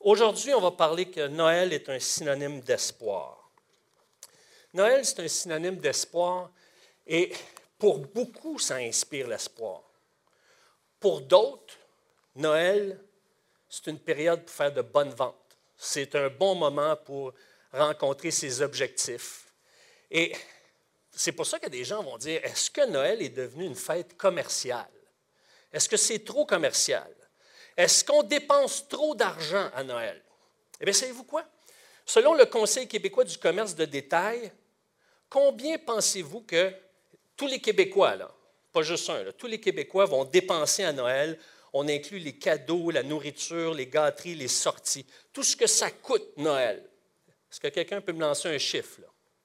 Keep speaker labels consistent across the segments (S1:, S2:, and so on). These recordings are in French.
S1: Aujourd'hui, on va parler que Noël est un synonyme d'espoir. Noël, c'est un synonyme d'espoir et pour beaucoup, ça inspire l'espoir. Pour d'autres, Noël, c'est une période pour faire de bonnes ventes. C'est un bon moment pour rencontrer ses objectifs. Et c'est pour ça que des gens vont dire, est-ce que Noël est devenu une fête commerciale? Est-ce que c'est trop commercial? Est-ce qu'on dépense trop d'argent à Noël? Eh bien, savez-vous quoi? Selon le Conseil québécois du commerce de détail, combien pensez-vous que tous les Québécois, là, pas juste un, là, tous les Québécois vont dépenser à Noël? On inclut les cadeaux, la nourriture, les gâteries, les sorties, tout ce que ça coûte Noël. Est-ce que quelqu'un peut me lancer un chiffre, là?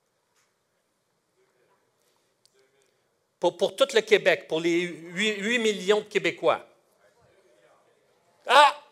S1: Pour tout le Québec, pour les 8 millions de Québécois. Ah!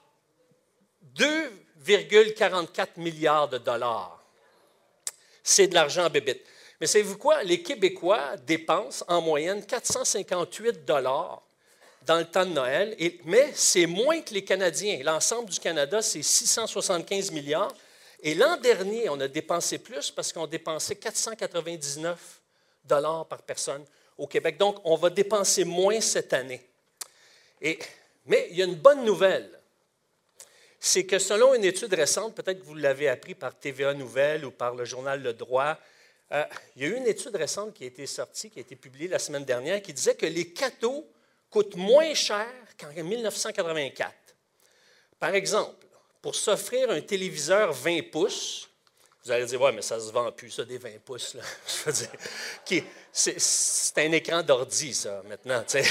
S1: 2,44 milliards de dollars. C'est de l'argent en bébite. Mais savez-vous quoi? Les Québécois dépensent en moyenne 458 dollars dans le temps de Noël, mais c'est moins que les Canadiens. L'ensemble du Canada, c'est 675 milliards. Et l'an dernier, on a dépensé plus parce qu'on dépensait 499 dollars par personne au Québec. Donc, on va dépenser moins cette année. Mais il y a une bonne nouvelle. C'est que selon une étude récente, peut-être que vous l'avez appris par TVA Nouvelles ou par le journal Le Droit, il y a eu une étude récente qui a été sortie, qui a été publiée la semaine dernière, qui disait que les cadeaux coûtent moins cher qu'en 1984. Par exemple, pour s'offrir un téléviseur 20 pouces, vous allez dire, ouais, mais ça ne se vend plus, ça, des 20 pouces. Là. Je veux dire, c'est un écran d'ordi, ça, maintenant. Tu sais.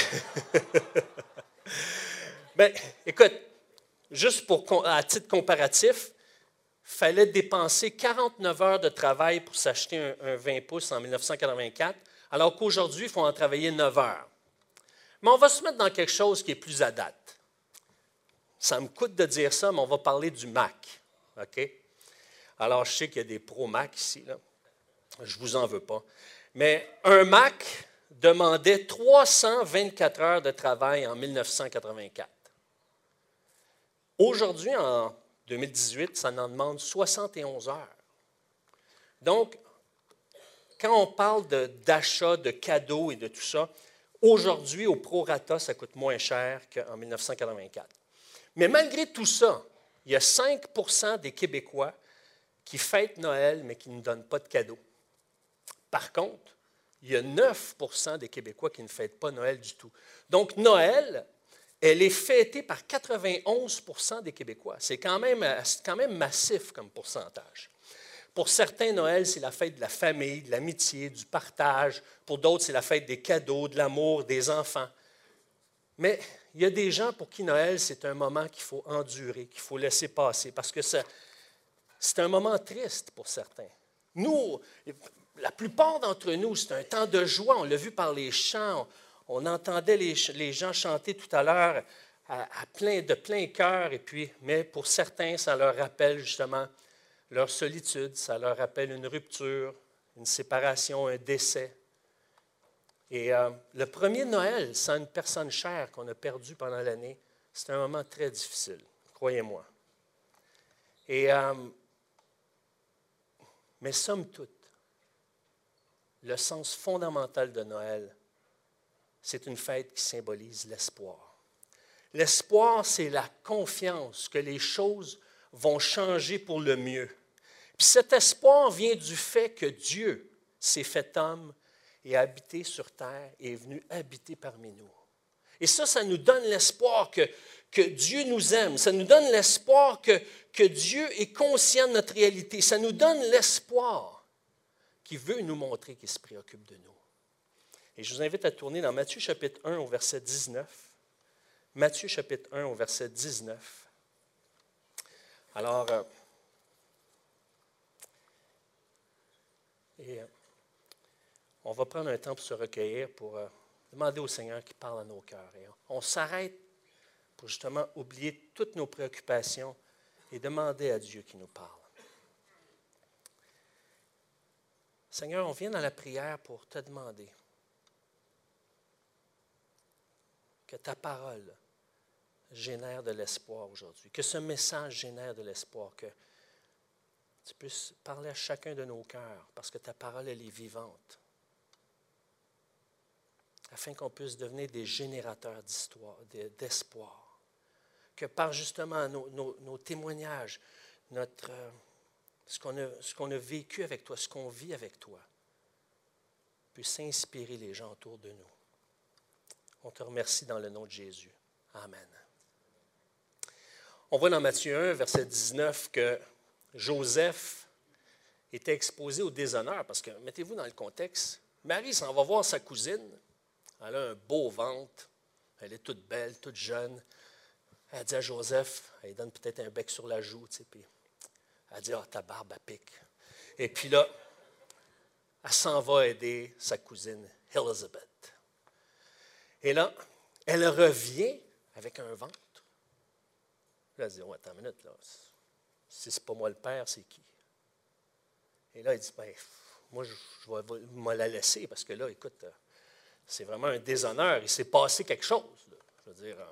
S1: Bien, écoute, juste à titre comparatif, il fallait dépenser 49 heures de travail pour s'acheter un 20 pouces en 1984, alors qu'aujourd'hui, il faut en travailler 9 heures. Mais on va se mettre dans quelque chose qui est plus à date. Ça me coûte de dire ça, mais on va parler du Mac. OK? Alors, je sais qu'il y a des pros Mac ici, là. Je ne vous en veux pas. Mais un Mac demandait 324 heures de travail en 1984. Aujourd'hui, en 2018, ça en demande 71 heures. Donc, quand on parle d'achat, de cadeaux et de tout ça, aujourd'hui, au prorata, ça coûte moins cher qu'en 1984. Mais malgré tout ça, il y a 5 % des Québécois qui fêtent Noël, mais qui ne donnent pas de cadeaux. Par contre, il y a 9 % des Québécois qui ne fêtent pas Noël du tout. Donc, Noël, elle est fêtée par 91 % des Québécois. C'est quand même massif comme pourcentage. Pour certains, Noël, c'est la fête de la famille, de l'amitié, du partage. Pour d'autres, c'est la fête des cadeaux, de l'amour, des enfants. Mais il y a des gens pour qui Noël, c'est un moment qu'il faut endurer, qu'il faut laisser passer, parce que c'est un moment triste pour certains. Nous, la plupart d'entre nous, c'est un temps de joie. On l'a vu par les chants. On entendait les gens chanter tout à l'heure de plein cœur. Mais pour certains, ça leur rappelle justement leur solitude. Ça leur rappelle une rupture, une séparation, un décès. Et le premier Noël sans une personne chère qu'on a perdue pendant l'année, c'est un moment très difficile, croyez-moi. Mais somme toute, le sens fondamental de Noël, c'est une fête qui symbolise l'espoir. L'espoir, c'est la confiance que les choses vont changer pour le mieux. Puis cet espoir vient du fait que Dieu s'est fait homme et a habité sur terre et est venu habiter parmi nous. Et ça nous donne l'espoir que Dieu nous aime. Ça nous donne l'espoir que Dieu est conscient de notre réalité. Ça nous donne l'espoir qu'il veut nous montrer qu'il se préoccupe de nous. Et je vous invite à tourner dans Matthieu chapitre 1 au verset 19. Matthieu chapitre 1 au verset 19. Alors, on va prendre un temps pour se recueillir, pour demander au Seigneur qu'il parle à nos cœurs. Et on s'arrête pour justement oublier toutes nos préoccupations et demander à Dieu qu'il nous parle. Seigneur, on vient dans la prière pour te demander que ta parole génère de l'espoir aujourd'hui. Que ce message génère de l'espoir. Que tu puisses parler à chacun de nos cœurs parce que ta parole, elle est vivante. Afin qu'on puisse devenir des générateurs d'espoir. Que par justement nos témoignages, ce qu'on a vécu avec toi, ce qu'on vit avec toi, puisse inspirer les gens autour de nous. On te remercie dans le nom de Jésus. Amen. On voit dans Matthieu 1, verset 19, que Joseph était exposé au déshonneur, parce que, mettez-vous dans le contexte, Marie s'en va voir sa cousine, elle a un beau ventre, elle est toute belle, toute jeune. Elle dit à Joseph, elle lui donne peut-être un bec sur la joue, tu sais, puis elle dit, ta barbe, elle pique. Et puis là, elle s'en va aider sa cousine, Elizabeth. Et là, elle revient avec un ventre. Là, elle dit, attends une minute, là. Si ce n'est pas moi le père, c'est qui? Et là, il dit, moi, je vais la laisser parce que là, écoute, c'est vraiment un déshonneur. Il s'est passé quelque chose. Là. Je veux dire.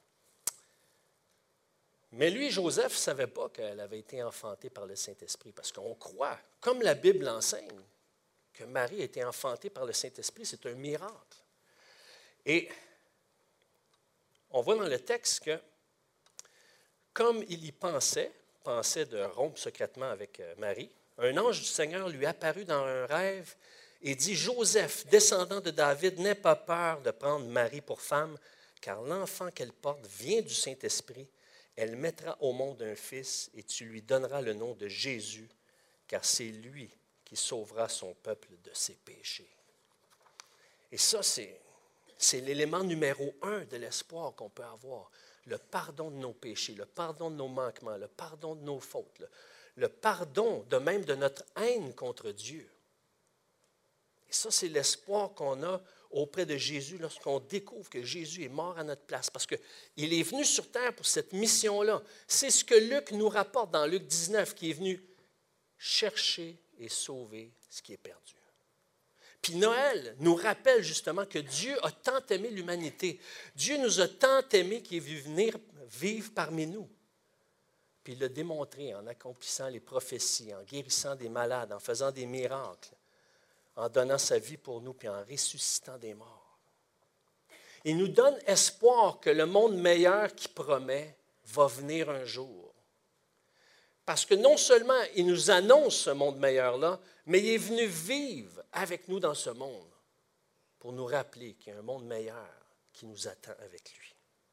S1: Mais lui, Joseph, ne savait pas qu'elle avait été enfantée par le Saint-Esprit parce qu'on croit, comme la Bible l'enseigne, que Marie a été enfantée par le Saint-Esprit. C'est un miracle. Et on voit dans le texte que, comme il y pensait de rompre secrètement avec Marie, un ange du Seigneur lui apparut dans un rêve et dit, « Joseph, descendant de David, n'aie pas peur de prendre Marie pour femme, car l'enfant qu'elle porte vient du Saint-Esprit. Elle mettra au monde un fils et tu lui donneras le nom de Jésus, car c'est lui qui sauvera son peuple de ses péchés. » Et ça, c'est l'élément numéro 1 de l'espoir qu'on peut avoir. Le pardon de nos péchés, le pardon de nos manquements, le pardon de nos fautes, le pardon de même de notre haine contre Dieu. Et ça, c'est l'espoir qu'on a auprès de Jésus lorsqu'on découvre que Jésus est mort à notre place. Parce qu'il est venu sur terre pour cette mission-là. C'est ce que Luc nous rapporte dans Luc 19, qui est venu chercher et sauver ce qui est perdu. Puis Noël nous rappelle justement que Dieu a tant aimé l'humanité. Dieu nous a tant aimés qu'il est venu venir vivre parmi nous. Puis il l'a démontré en accomplissant les prophéties, en guérissant des malades, en faisant des miracles, en donnant sa vie pour nous, puis en ressuscitant des morts. Il nous donne espoir que le monde meilleur qu'il promet va venir un jour. Parce que non seulement il nous annonce ce monde meilleur-là, mais il est venu vivre avec nous dans ce monde pour nous rappeler qu'il y a un monde meilleur qui nous attend avec lui.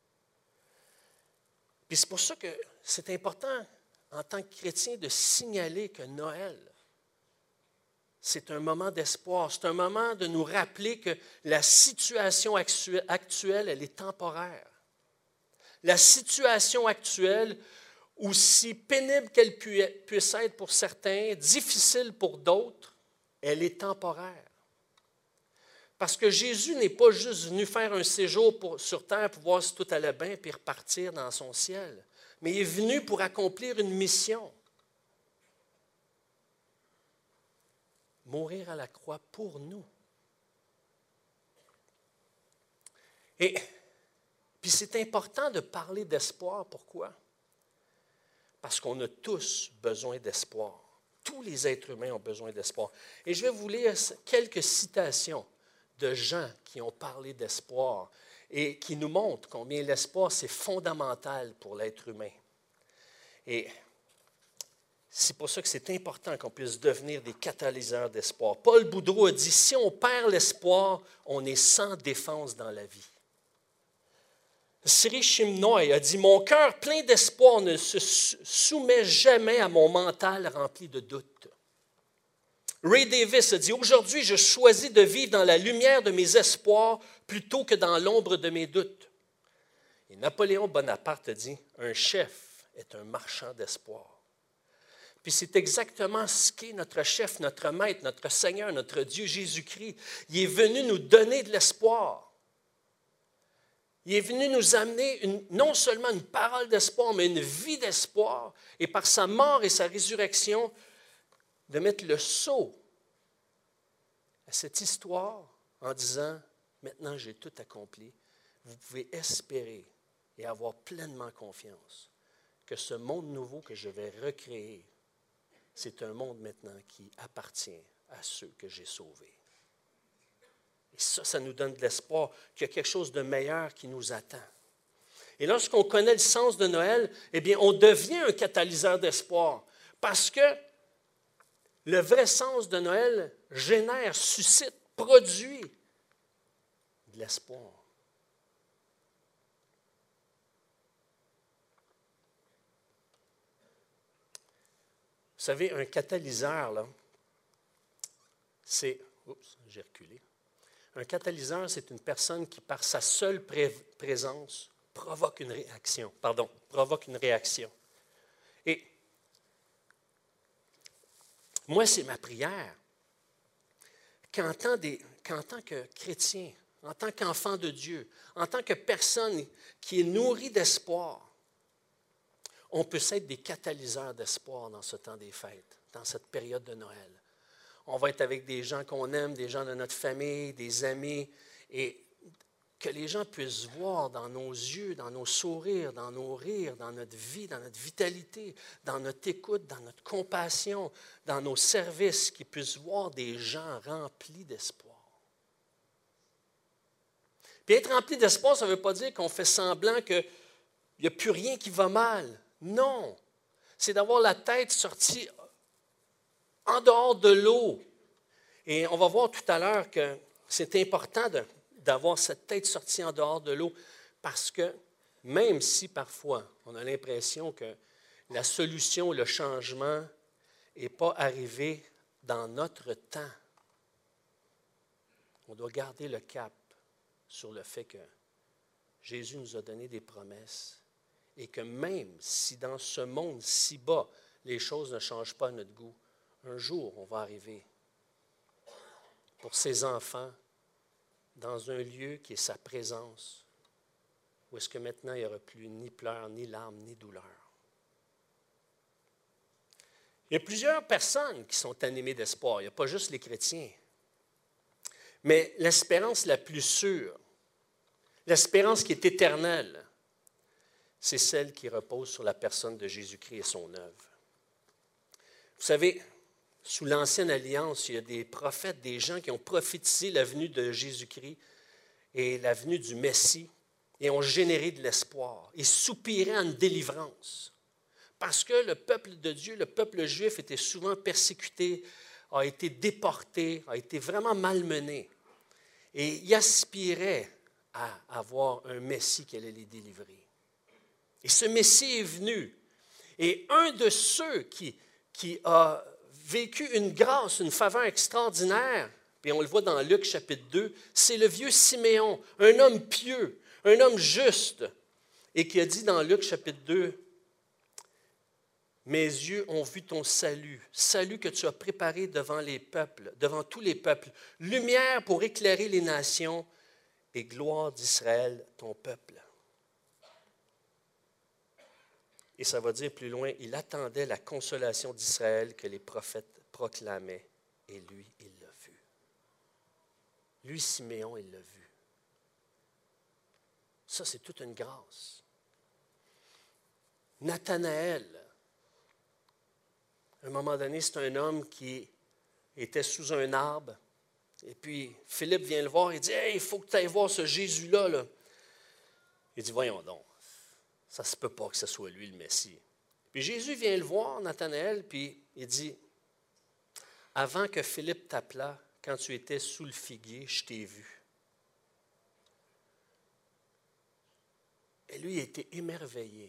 S1: Puis c'est pour ça que c'est important, en tant que chrétien, de signaler que Noël, c'est un moment d'espoir. C'est un moment de nous rappeler que la situation actuelle, elle est temporaire. La situation actuelle, aussi pénible qu'elle puisse être pour certains, difficile pour d'autres, elle est temporaire. Parce que Jésus n'est pas juste venu faire un séjour sur terre pour voir si tout allait bien puis repartir dans son ciel, mais il est venu pour accomplir une mission. Mourir à la croix pour nous. Et puis c'est important de parler d'espoir. Pourquoi? Parce qu'on a tous besoin d'espoir. Tous les êtres humains ont besoin d'espoir. Et je vais vous lire quelques citations de gens qui ont parlé d'espoir et qui nous montrent combien l'espoir, c'est fondamental pour l'être humain. Et c'est pour ça que c'est important qu'on puisse devenir des catalyseurs d'espoir. Paul Boudreau a dit, si on perd l'espoir, on est sans défense dans la vie. Sri Chimnoy a dit, mon cœur plein d'espoir ne se soumet jamais à mon mental rempli de doutes. Ray Davis a dit, aujourd'hui, je choisis de vivre dans la lumière de mes espoirs plutôt que dans l'ombre de mes doutes. Et Napoléon Bonaparte a dit, un chef est un marchand d'espoir. Puis c'est exactement ce qu'est notre chef, notre maître, notre Seigneur, notre Dieu Jésus-Christ. Il est venu nous donner de l'espoir. Il est venu nous amener non seulement une parole d'espoir, mais une vie d'espoir. Et par sa mort et sa résurrection, de mettre le sceau à cette histoire en disant, maintenant j'ai tout accompli. Vous pouvez espérer et avoir pleinement confiance que ce monde nouveau que je vais recréer, c'est un monde maintenant qui appartient à ceux que j'ai sauvés. Et ça nous donne de l'espoir qu'il y a quelque chose de meilleur qui nous attend. Et lorsqu'on connaît le sens de Noël, eh bien, on devient un catalyseur d'espoir. Parce que le vrai sens de Noël génère, suscite, produit de l'espoir. Vous savez, un catalyseur, là, c'est... Oups, j'ai reculé. Un catalyseur, c'est une personne qui, par sa seule présence, provoque une réaction. Et moi, c'est ma prière qu'en tant que chrétien, en tant qu'enfant de Dieu, en tant que personne qui est nourrie d'espoir, on puisse être des catalyseurs d'espoir dans ce temps des fêtes, dans cette période de Noël. On va être avec des gens qu'on aime, des gens de notre famille, des amis, et que les gens puissent voir dans nos yeux, dans nos sourires, dans nos rires, dans notre vie, dans notre vitalité, dans notre écoute, dans notre compassion, dans nos services, qu'ils puissent voir des gens remplis d'espoir. Puis être rempli d'espoir, ça ne veut pas dire qu'on fait semblant qu'il n'y a plus rien qui va mal. Non, c'est d'avoir la tête sortie en dehors de l'eau. Et on va voir tout à l'heure que c'est important d'avoir cette tête sortie en dehors de l'eau parce que même si parfois on a l'impression que la solution, le changement n'est pas arrivé dans notre temps, on doit garder le cap sur le fait que Jésus nous a donné des promesses et que même si dans ce monde si bas, les choses ne changent pas à notre goût, un jour, on va arriver pour ses enfants dans un lieu qui est sa présence, où est-ce que maintenant il n'y aura plus ni pleurs, ni larmes, ni douleurs. Il y a plusieurs personnes qui sont animées d'espoir, il n'y a pas juste les chrétiens. Mais l'espérance la plus sûre, l'espérance qui est éternelle, c'est celle qui repose sur la personne de Jésus-Christ et son œuvre. Vous savez, sous l'Ancienne Alliance, il y a des prophètes, des gens qui ont prophétisé la venue de Jésus-Christ et la venue du Messie et ont généré de l'espoir et soupiraient en une délivrance. Parce que le peuple de Dieu, le peuple juif, était souvent persécuté, a été déporté, a été vraiment malmené. Et ils aspiraient à avoir un Messie qui allait les délivrer. Et ce Messie est venu. Et un de ceux qui a vécu une grâce, une faveur extraordinaire, puis on le voit dans Luc chapitre 2, c'est le vieux Siméon, un homme pieux, un homme juste, et qui a dit dans Luc chapitre 2, « Mes yeux ont vu ton salut, salut que tu as préparé devant les peuples, devant tous les peuples, lumière pour éclairer les nations et gloire d'Israël, ton peuple. » Et ça va dire plus loin, il attendait la consolation d'Israël que les prophètes proclamaient, et lui, il l'a vu. Lui, Siméon, il l'a vu. Ça, c'est toute une grâce. Nathanaël, à un moment donné, c'est un homme qui était sous un arbre, et puis Philippe vient le voir et dit « Hey, il faut que tu ailles voir ce Jésus-là. » là. Il dit « Voyons donc. Ça ne se peut pas que ce soit lui le Messie. » Puis Jésus vient le voir, Nathanaël, puis il dit, « Avant que Philippe t'appelât, quand tu étais sous le figuier, je t'ai vu. » Et lui, il était émerveillé.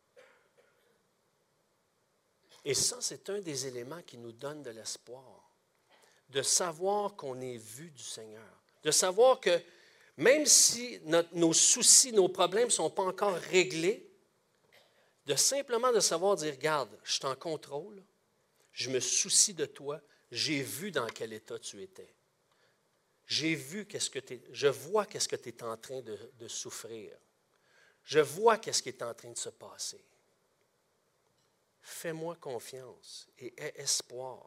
S1: Et ça, c'est un des éléments qui nous donne de l'espoir, de savoir qu'on est vu du Seigneur, de savoir que même si nos soucis, nos problèmes ne sont pas encore réglés, simplement de savoir dire, regarde, je suis en contrôle, je me soucie de toi, j'ai vu dans quel état tu étais. Je vois qu'est-ce que tu es en train de souffrir. Je vois qu'est-ce qui est en train de se passer. Fais-moi confiance et aie espoir.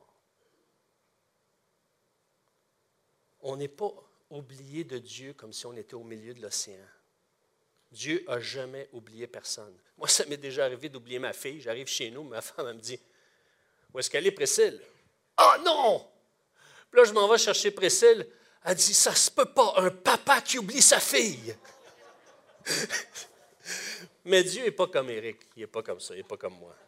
S1: On n'est pas oublié de Dieu comme si on était au milieu de l'océan. Dieu n'a jamais oublié personne. Moi, ça m'est déjà arrivé d'oublier ma fille. J'arrive chez nous, ma femme elle me dit, « Où est-ce qu'elle est, Priscille? »« Ah non! » Puis là, je m'en vais chercher Priscille. Elle dit, « Ça se peut pas, un papa qui oublie sa fille. » Mais Dieu n'est pas comme Éric. Il n'est pas comme ça, il n'est pas comme moi.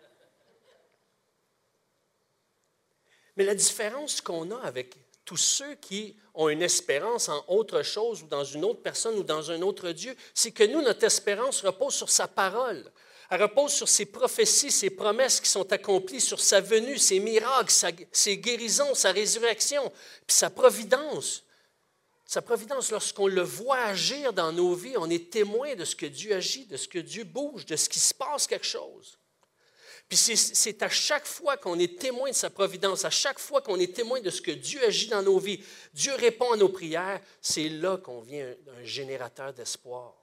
S1: Mais la différence qu'on a avec tous ceux qui ont une espérance en autre chose ou dans une autre personne ou dans un autre Dieu, c'est que nous, notre espérance repose sur sa parole. Elle repose sur ses prophéties, ses promesses qui sont accomplies, sur sa venue, ses miracles, ses guérisons, sa résurrection, puis sa providence. Sa providence, lorsqu'on le voit agir dans nos vies, on est témoin de ce que Dieu agit, de ce que Dieu bouge, de ce qui se passe quelque chose. Puis c'est à chaque fois qu'on est témoin de sa providence, à chaque fois qu'on est témoin de ce que Dieu agit dans nos vies, Dieu répond à nos prières, c'est là qu'on devient un générateur d'espoir.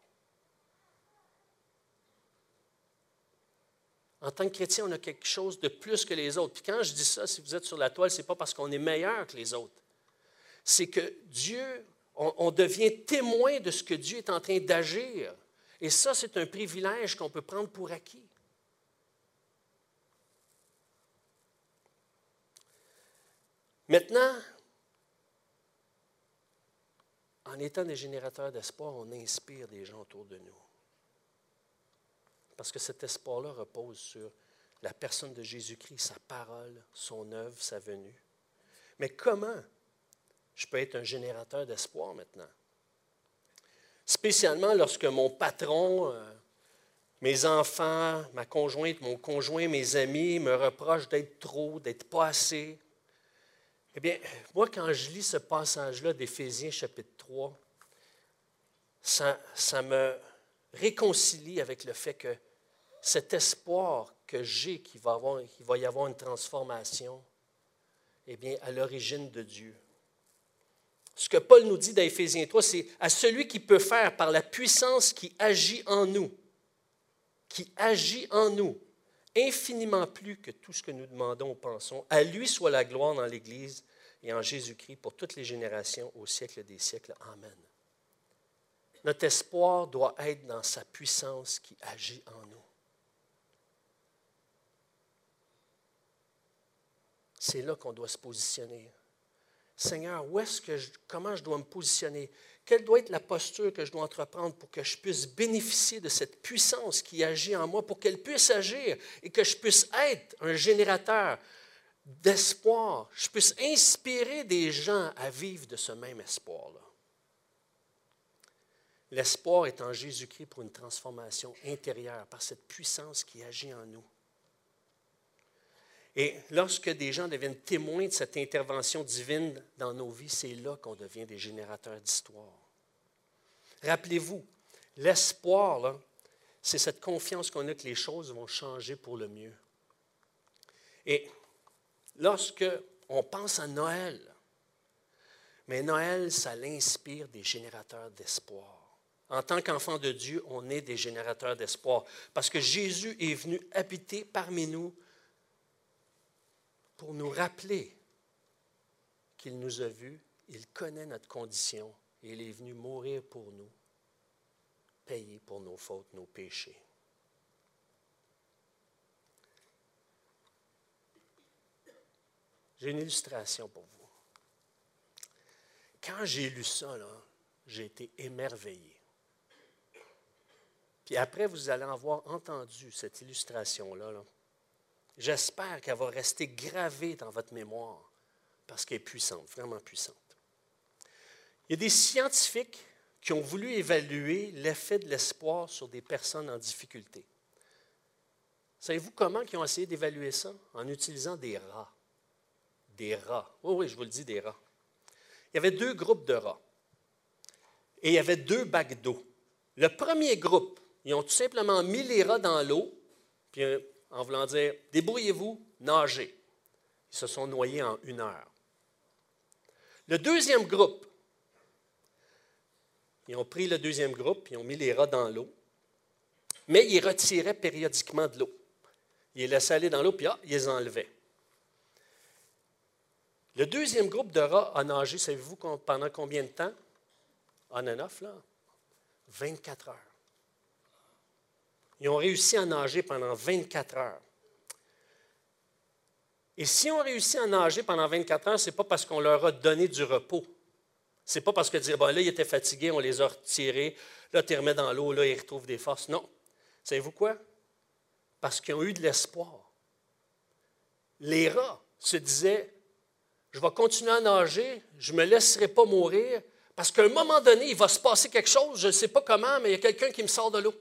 S1: En tant que chrétien, on a quelque chose de plus que les autres. Puis quand je dis ça, si vous êtes sur la toile, ce n'est pas parce qu'on est meilleur que les autres. C'est que Dieu, on devient témoin de ce que Dieu est en train d'agir. Et ça, c'est un privilège qu'on peut prendre pour acquis. Maintenant, en étant des générateurs d'espoir, on inspire des gens autour de nous. Parce que cet espoir-là repose sur la personne de Jésus-Christ, sa parole, son œuvre, sa venue. Mais comment je peux être un générateur d'espoir maintenant? Spécialement lorsque mon patron, mes enfants, ma conjointe, mon conjoint, mes amis me reprochent d'être trop, d'être pas assez. Eh bien, moi, quand je lis ce passage-là d'Éphésiens chapitre 3, ça me réconcilie avec le fait que cet espoir que j'ai qu'il va y avoir une transformation, eh bien, à l'origine de Dieu. Ce que Paul nous dit dans Éphésiens 3, c'est « à celui qui peut faire par la puissance qui agit en nous, infiniment plus que tout ce que nous demandons ou pensons. À lui soit la gloire dans l'Église et en Jésus-Christ pour toutes les générations, au siècle des siècles. Amen. » Notre espoir doit être dans sa puissance qui agit en nous. C'est là qu'on doit se positionner. Seigneur, comment je dois me positionner? Quelle doit être la posture que je dois entreprendre pour que je puisse bénéficier de cette puissance qui agit en moi, pour qu'elle puisse agir et que je puisse être un générateur d'espoir. Je puisse inspirer des gens à vivre de ce même espoir-là. L'espoir est en Jésus-Christ pour une transformation intérieure par cette puissance qui agit en nous. Et lorsque des gens deviennent témoins de cette intervention divine dans nos vies, c'est là qu'on devient des générateurs d'histoire. Rappelez-vous, l'espoir, là, c'est cette confiance qu'on a que les choses vont changer pour le mieux. Et lorsque on pense à Noël, mais Noël, ça l'inspire des générateurs d'espoir. En tant qu'enfant de Dieu, on est des générateurs d'espoir parce que Jésus est venu habiter parmi nous pour nous rappeler qu'il nous a vus, il connaît notre condition et il est venu mourir pour nous, payer pour nos fautes, nos péchés. J'ai une illustration pour vous. Quand j'ai lu ça, là, j'ai été émerveillé. Puis après, vous allez avoir entendu cette illustration-là, là. J'espère qu'elle va rester gravée dans votre mémoire parce qu'elle est puissante, vraiment puissante. Il y a des scientifiques qui ont voulu évaluer l'effet de l'espoir sur des personnes en difficulté. Savez-vous comment ils ont essayé d'évaluer ça? En utilisant des rats. Des rats. Oui, je vous le dis, des rats. Il y avait 2 groupes de rats. Et il y avait 2 bacs d'eau. Le premier groupe, ils ont tout simplement mis les rats dans l'eau, puis en voulant dire, débrouillez-vous, nagez. Ils se sont noyés en 1 heure. Le deuxième groupe, ils ont pris le deuxième groupe, ils ont mis les rats dans l'eau, mais ils retiraient périodiquement de l'eau. Ils les laissaient aller dans l'eau, puis ils les enlevaient. Le deuxième groupe de rats a nagé, savez-vous pendant combien de temps? On and off, là? 24 heures. Ils ont réussi à nager pendant 24 heures. Et si on réussit à nager pendant 24 heures, ce n'est pas parce qu'on leur a donné du repos. Ce n'est pas parce que dire, bon, là, ils étaient fatigués, on les a retirés, là, tu les remets dans l'eau, là, ils retrouvent des forces. Non. Savez-vous quoi? Parce qu'ils ont eu de l'espoir. Les rats se disaient, je vais continuer à nager, je ne me laisserai pas mourir, parce qu'à un moment donné, il va se passer quelque chose, je ne sais pas comment, mais il y a quelqu'un qui me sort de l'eau.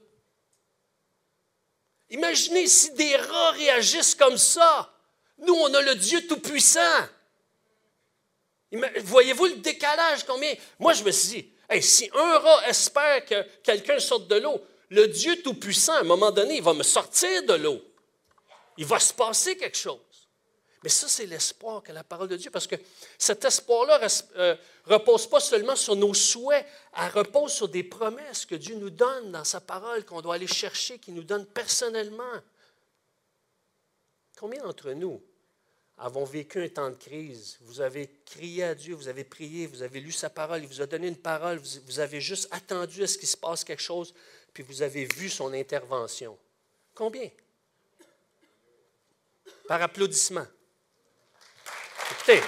S1: Imaginez si des rats réagissent comme ça. Nous, on a le Dieu Tout-Puissant. Voyez-vous le décalage combien? Moi, je me suis dit, hey, si un rat espère que quelqu'un sorte de l'eau, le Dieu Tout-Puissant, à un moment donné, il va me sortir de l'eau. Il va se passer quelque chose. Mais ça, c'est l'espoir que la parole de Dieu, parce que cet espoir-là ne repose pas seulement sur nos souhaits, elle repose sur des promesses que Dieu nous donne dans sa parole, qu'on doit aller chercher, qu'il nous donne personnellement. Combien d'entre nous avons vécu un temps de crise? Vous avez crié à Dieu, vous avez prié, vous avez lu sa parole, il vous a donné une parole, vous avez juste attendu à ce qu'il se passe quelque chose, puis vous avez vu son intervention. Combien? Par applaudissement. Écoutez, vous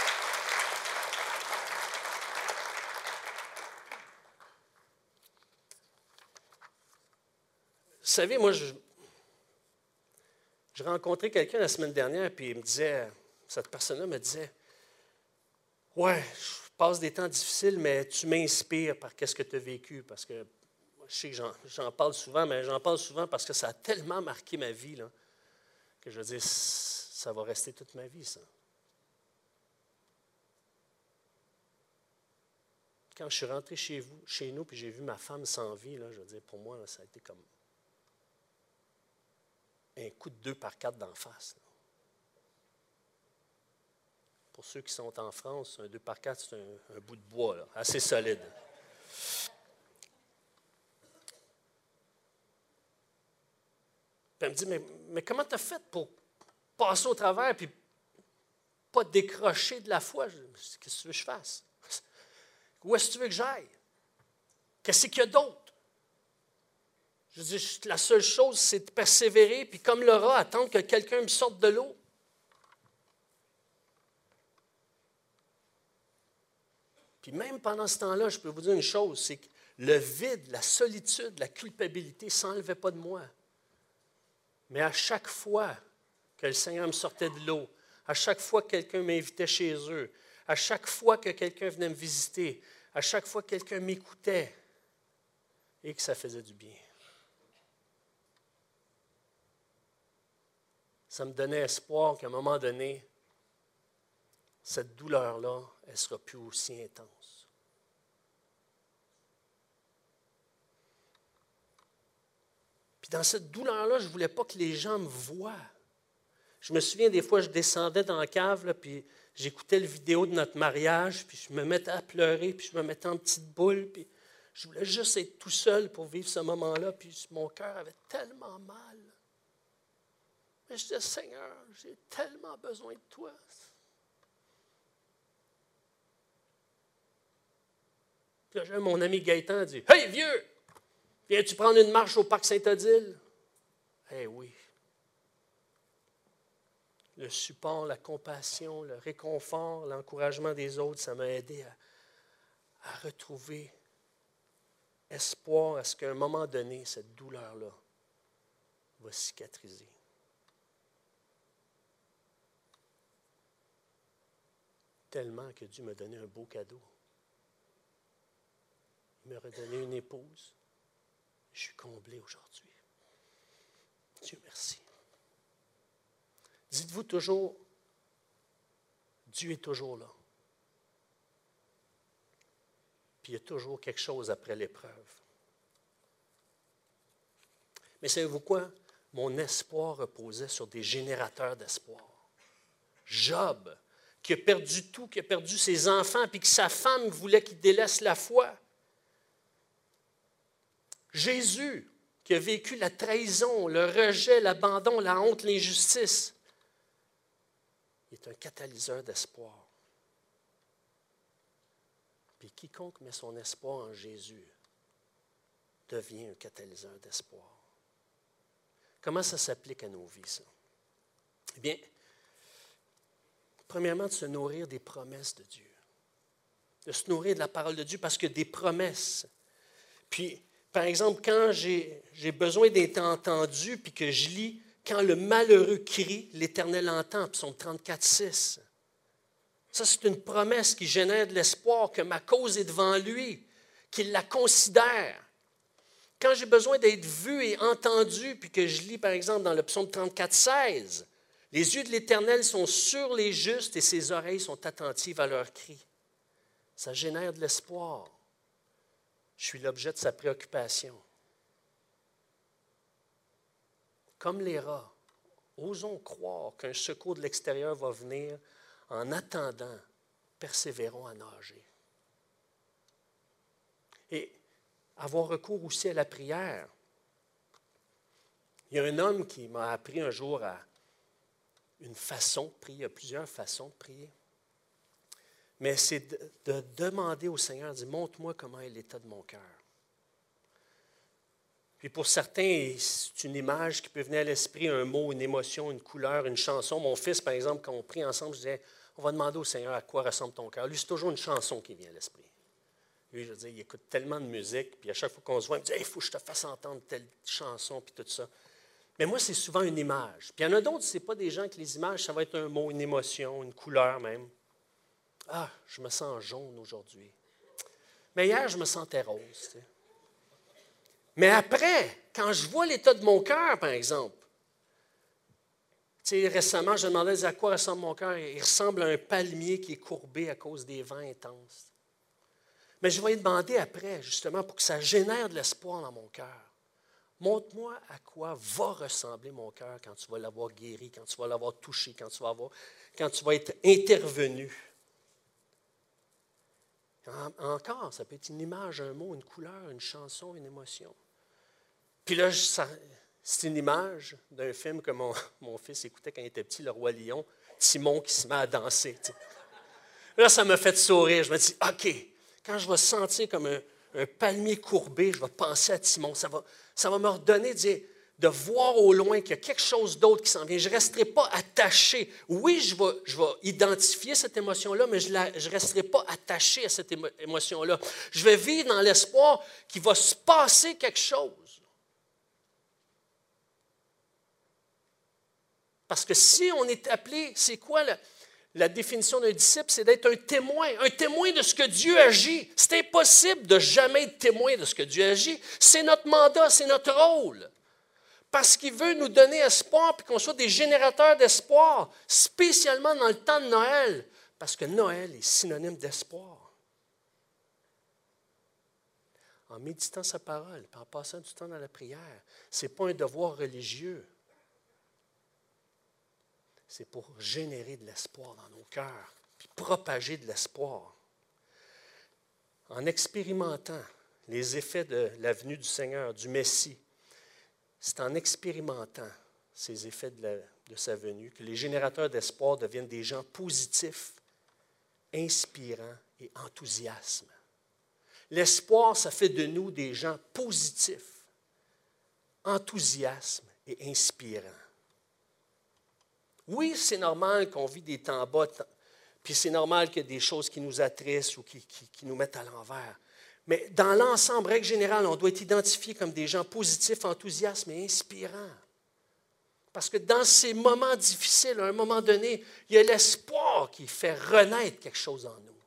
S1: savez, moi, je rencontrais quelqu'un la semaine dernière, puis il me disait, cette personne-là me disait, ouais, je passe des temps difficiles, mais tu m'inspires par ce que tu as vécu, parce que je sais que j'en parle souvent, mais j'en parle souvent parce que ça a tellement marqué ma vie, là, que je veux dire, ça va rester toute ma vie, ça. Quand je suis rentré chez nous, puis j'ai vu ma femme sans vie, là, je veux dire, pour moi, là, ça a été comme un coup de 2x4 d'en face. Là. Pour ceux qui sont en France, un 2x4, c'est un bout de bois, là, assez solide. Puis elle me dit, mais comment tu as fait pour passer au travers et pas décrocher de la foi? Je dis, qu'est-ce que tu veux que je fasse? Où est-ce que tu veux que j'aille? Qu'est-ce qu'il y a d'autre? Je dis, la seule chose, c'est de persévérer, puis comme le rat, attendre que quelqu'un me sorte de l'eau. Puis même pendant ce temps-là, je peux vous dire une chose, c'est que le vide, la solitude, la culpabilité ne s'enlevaient pas de moi. Mais à chaque fois que le Seigneur me sortait de l'eau, à chaque fois que quelqu'un m'invitait chez eux, à chaque fois que quelqu'un venait me visiter, à chaque fois que quelqu'un m'écoutait, et que ça faisait du bien. Ça me donnait espoir qu'à un moment donné, cette douleur-là, elle ne sera plus aussi intense. Puis dans cette douleur-là, je ne voulais pas que les gens me voient. Je me souviens des fois, je descendais dans la cave, là, puis j'écoutais le vidéo de notre mariage, puis je me mettais à pleurer, puis je me mettais en petite boule, puis je voulais juste être tout seul pour vivre ce moment-là, puis mon cœur avait tellement mal. Mais je disais, Seigneur, j'ai tellement besoin de toi. Puis là, mon ami Gaëtan dit, « Hey, vieux, viens-tu prendre une marche au parc Saint-Odile? » Eh oui. Le support, la compassion, le réconfort, l'encouragement des autres, ça m'a aidé à retrouver espoir à ce qu'à un moment donné, cette douleur-là va cicatriser. Tellement que Dieu m'a donné un beau cadeau. Il m'a redonné une épouse. Je suis comblé aujourd'hui. Dieu merci. Dites-vous toujours, Dieu est toujours là. Puis il y a toujours quelque chose après l'épreuve. Mais savez-vous quoi? Mon espoir reposait sur des générateurs d'espoir. Job, qui a perdu tout, qui a perdu ses enfants, puis que sa femme voulait qu'il délaisse la foi. Jésus, qui a vécu la trahison, le rejet, l'abandon, la honte, l'injustice. Il est un catalyseur d'espoir. Puis quiconque met son espoir en Jésus devient un catalyseur d'espoir. Comment ça s'applique à nos vies, ça? Eh bien, premièrement, de se nourrir des promesses de Dieu. De se nourrir de la parole de Dieu parce que des promesses. Puis, par exemple, quand j'ai besoin d'être entendu puis que je lis, quand le malheureux crie, l'Éternel entend, Psaume 34, 6. Ça, c'est une promesse qui génère de l'espoir, que ma cause est devant lui, qu'il la considère. Quand j'ai besoin d'être vu et entendu, puis que je lis, par exemple, dans le psaume 34, 16, les yeux de l'Éternel sont sur les justes et ses oreilles sont attentives à leurs cris. Ça génère de l'espoir. Je suis l'objet de sa préoccupation. Comme les rats, osons croire qu'un secours de l'extérieur va venir. En attendant, persévérons à nager. Et avoir recours aussi à la prière. Il y a un homme qui m'a appris un jour à une façon de prier. Il y a plusieurs façons de prier. Mais c'est de demander au Seigneur, de dire, montre-moi comment est l'état de mon cœur. Puis pour certains, c'est une image qui peut venir à l'esprit, un mot, une émotion, une couleur, une chanson. Mon fils, par exemple, quand on prie ensemble, je disais, on va demander au Seigneur à quoi ressemble ton cœur. Lui, c'est toujours une chanson qui vient à l'esprit. Lui, je veux dire, il écoute tellement de musique, puis à chaque fois qu'on se voit, il me dit, il faut que je te fasse entendre telle chanson, puis tout ça. Mais moi, c'est souvent une image. Puis il y en a d'autres, ce n'est pas des gens que les images, ça va être un mot, une émotion, une couleur même. Ah, je me sens jaune aujourd'hui. Mais hier, je me sentais rose. Tu sais. Mais après, quand je vois l'état de mon cœur, par exemple, tu sais, récemment, je demandais à quoi ressemble mon cœur. Il ressemble à un palmier qui est courbé à cause des vents intenses. Mais je vais lui demander après, justement, pour que ça génère de l'espoir dans mon cœur. Montre-moi à quoi va ressembler mon cœur quand tu vas l'avoir guéri, quand tu vas l'avoir touché, quand tu vas être intervenu. Encore, ça peut être une image, un mot, une couleur, une chanson, une émotion. Puis là, c'est une image d'un film que mon fils écoutait quand il était petit, Le Roi Lion, Timon qui se met à danser. Tu sais. Là, ça m'a fait sourire. Je me dis, OK, quand je vais sentir comme un palmier courbé, je vais penser à Timon. Ça va me redonner de voir au loin qu'il y a quelque chose d'autre qui s'en vient. Je ne resterai pas attaché. Oui, je vais identifier cette émotion-là, mais je ne resterai pas attaché à cette émotion-là. Je vais vivre dans l'espoir qu'il va se passer quelque chose. Parce que si on est appelé, c'est quoi la définition d'un disciple? C'est d'être un témoin de ce que Dieu agit. C'est impossible de jamais être témoin de ce que Dieu agit. C'est notre mandat, c'est notre rôle. Parce qu'il veut nous donner espoir, puis qu'on soit des générateurs d'espoir, spécialement dans le temps de Noël, parce que Noël est synonyme d'espoir. En méditant sa parole, puis en passant du temps dans la prière, ce n'est pas un devoir religieux. C'est pour générer de l'espoir dans nos cœurs, puis propager de l'espoir. En expérimentant les effets de la venue du Seigneur, du Messie, c'est en expérimentant ces effets de sa venue que les générateurs d'espoir deviennent des gens positifs, inspirants et enthousiastes. L'espoir, ça fait de nous des gens positifs, enthousiastes et inspirants. Oui, c'est normal qu'on vit des temps bas, puis c'est normal qu'il y ait des choses qui nous attristent ou qui nous mettent à l'envers. Mais dans l'ensemble, règle générale, on doit être identifié comme des gens positifs, enthousiastes et inspirants. Parce que dans ces moments difficiles, à un moment donné, il y a l'espoir qui fait renaître quelque chose en nous.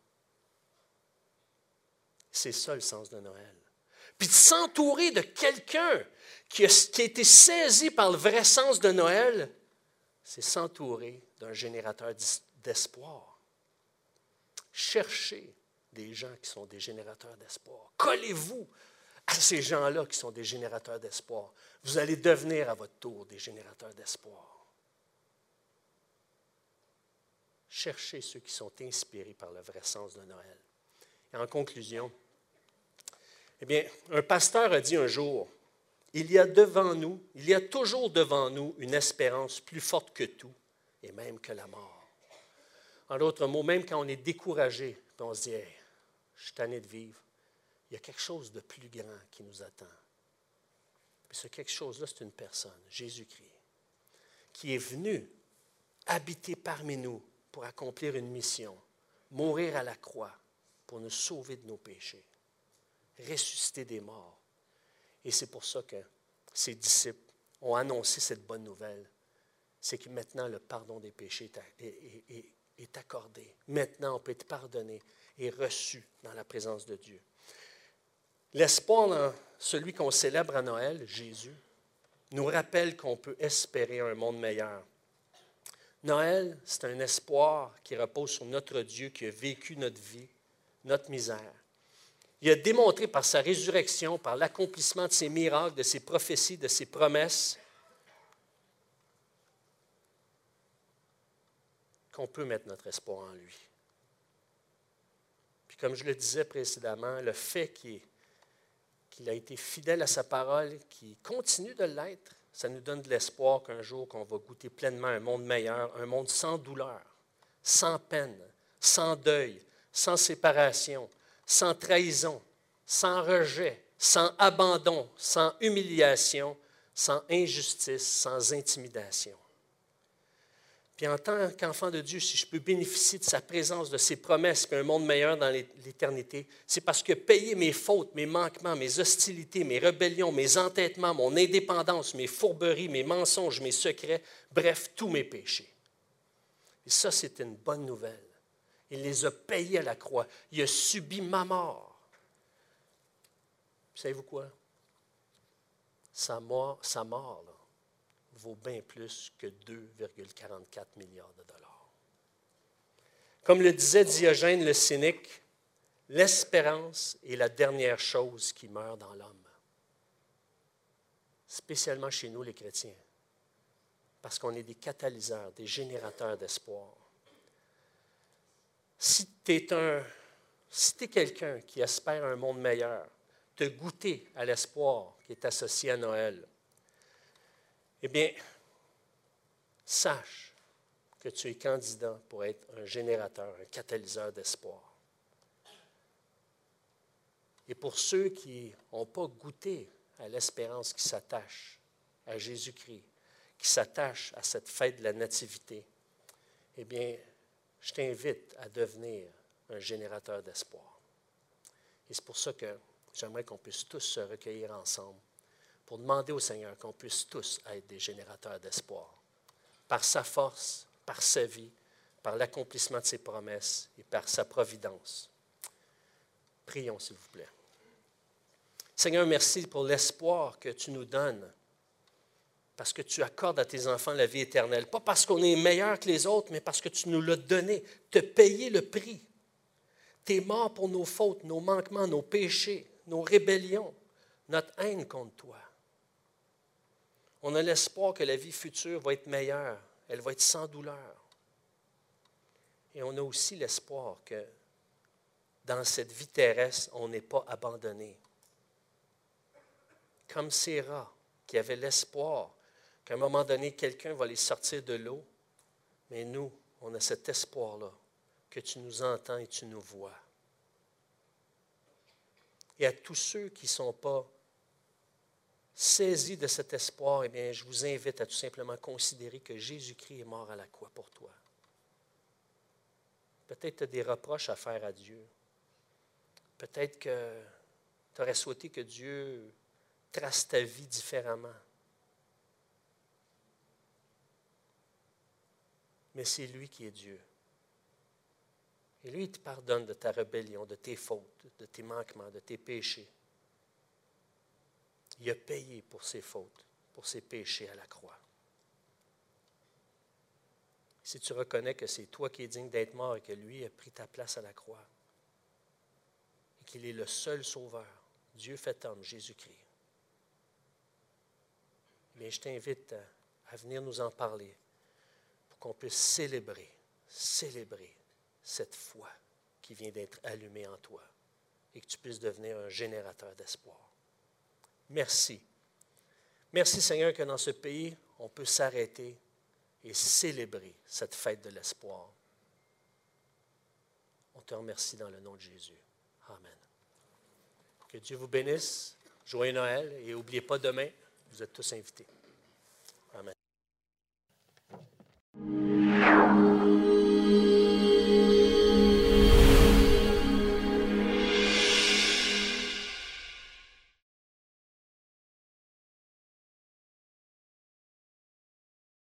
S1: C'est ça le sens de Noël. Puis de s'entourer de quelqu'un qui a été saisi par le vrai sens de Noël, c'est s'entourer d'un générateur d'espoir. Cherchez des gens qui sont des générateurs d'espoir. Collez-vous à ces gens-là qui sont des générateurs d'espoir. Vous allez devenir à votre tour des générateurs d'espoir. Cherchez ceux qui sont inspirés par le vrai sens de Noël. Et en conclusion, eh bien, un pasteur a dit un jour, il y a toujours devant nous une espérance plus forte que tout, et même que la mort. En d'autres mots, même quand on est découragé, puis on se dit, hey, je suis tanné de vivre, il y a quelque chose de plus grand qui nous attend. Puis ce quelque chose-là, c'est une personne, Jésus-Christ, qui est venu habiter parmi nous pour accomplir une mission, mourir à la croix pour nous sauver de nos péchés, ressusciter des morts. Et c'est pour ça que ses disciples ont annoncé cette bonne nouvelle. C'est que maintenant, le pardon des péchés est accordé. Maintenant, on peut être pardonné et reçu dans la présence de Dieu. L'espoir dans celui qu'on célèbre à Noël, Jésus, nous rappelle qu'on peut espérer un monde meilleur. Noël, c'est un espoir qui repose sur notre Dieu qui a vécu notre vie, notre misère. Il a démontré par sa résurrection, par l'accomplissement de ses miracles, de ses prophéties, de ses promesses, qu'on peut mettre notre espoir en lui. Puis comme je le disais précédemment, le fait qu'il a été fidèle à sa parole, qu'il continue de l'être, ça nous donne de l'espoir qu'un jour, qu'on va goûter pleinement un monde meilleur, un monde sans douleur, sans peine, sans deuil, sans séparation, sans trahison, sans rejet, sans abandon, sans humiliation, sans injustice, sans intimidation. Puis en tant qu'enfant de Dieu, si je peux bénéficier de sa présence, de ses promesses, puis un monde meilleur dans l'éternité, c'est parce que payer mes fautes, mes manquements, mes hostilités, mes rébellions, mes entêtements, mon indépendance, mes fourberies, mes mensonges, mes secrets, bref, tous mes péchés. Et ça, c'est une bonne nouvelle. Il les a payés à la croix. Il a subi ma mort. Puis savez-vous quoi? Sa mort là, vaut bien plus que 2,44 milliards de dollars. Comme le disait Diogène le cynique, l'espérance est la dernière chose qui meurt dans l'homme. Spécialement chez nous, les chrétiens, parce qu'on est des catalyseurs, des générateurs d'espoir. Si tu es quelqu'un qui espère un monde meilleur, de goûter à l'espoir qui est associé à Noël, eh bien, sache que tu es candidat pour être un générateur, un catalyseur d'espoir. Et pour ceux qui n'ont pas goûté à l'espérance qui s'attache à Jésus-Christ, qui s'attache à cette fête de la Nativité, eh bien, je t'invite à devenir un générateur d'espoir. Et c'est pour ça que j'aimerais qu'on puisse tous se recueillir ensemble pour demander au Seigneur qu'on puisse tous être des générateurs d'espoir, par sa force, par sa vie, par l'accomplissement de ses promesses et par sa providence. Prions, s'il vous plaît. Seigneur, merci pour l'espoir que tu nous donnes, parce que tu accordes à tes enfants la vie éternelle. Pas parce qu'on est meilleur que les autres, mais parce que tu nous l'as donné, te payer le prix. Tu es mort pour nos fautes, nos manquements, nos péchés, nos rébellions, notre haine contre toi. On a l'espoir que la vie future va être meilleure, elle va être sans douleur. Et on a aussi l'espoir que dans cette vie terrestre, on n'est pas abandonné. Comme Séra, qui avait l'espoir qu'à un moment donné, quelqu'un va les sortir de l'eau, mais nous, on a cet espoir-là, que tu nous entends et tu nous vois. Et à tous ceux qui ne sont pas saisis de cet espoir, eh bien, je vous invite à tout simplement considérer que Jésus-Christ est mort à la croix pour toi. Peut-être tu as des reproches à faire à Dieu. Peut-être que tu aurais souhaité que Dieu trace ta vie différemment. Mais c'est lui qui est Dieu. Et lui, il te pardonne de ta rébellion, de tes fautes, de tes manquements, de tes péchés. Il a payé pour ses fautes, pour ses péchés à la croix. Si tu reconnais que c'est toi qui es digne d'être mort et que lui a pris ta place à la croix, et qu'il est le seul sauveur, Dieu fait homme, Jésus-Christ, mais je t'invite à venir nous en parler pour qu'on puisse célébrer cette foi qui vient d'être allumée en toi et que tu puisses devenir un générateur d'espoir. Merci. Merci Seigneur que dans ce pays, on peut s'arrêter et célébrer cette fête de l'espoir. On te remercie dans le nom de Jésus. Amen. Que Dieu vous bénisse. Joyeux Noël et n'oubliez pas demain, Vous êtes tous invités. Amen.